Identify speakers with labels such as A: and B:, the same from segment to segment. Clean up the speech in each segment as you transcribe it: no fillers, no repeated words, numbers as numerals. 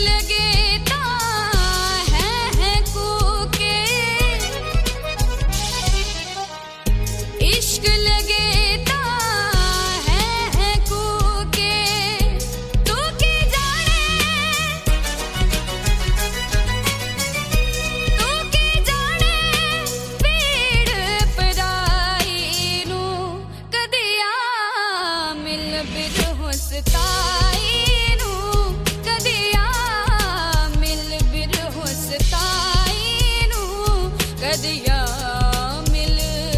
A: लगे ता है कूके, इश्क लगे ता है कूके, तू की जाने पीड़ पराई नू कदिया मिल बिरहो सताई नू, कदिया मिल बिरहो सताई नू, कदिया मिल।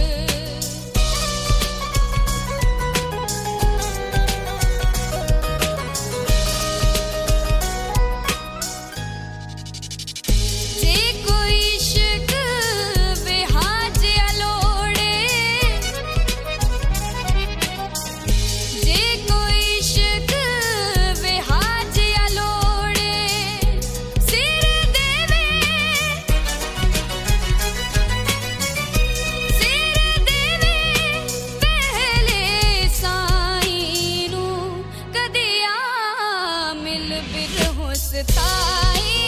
A: जे कोई इश्क बेहाज अलोड़े, जे कोई इश्क बेहाज अलोड़े, सिर देवे पहले साईं नू, कदिया मिल बिरहो सताई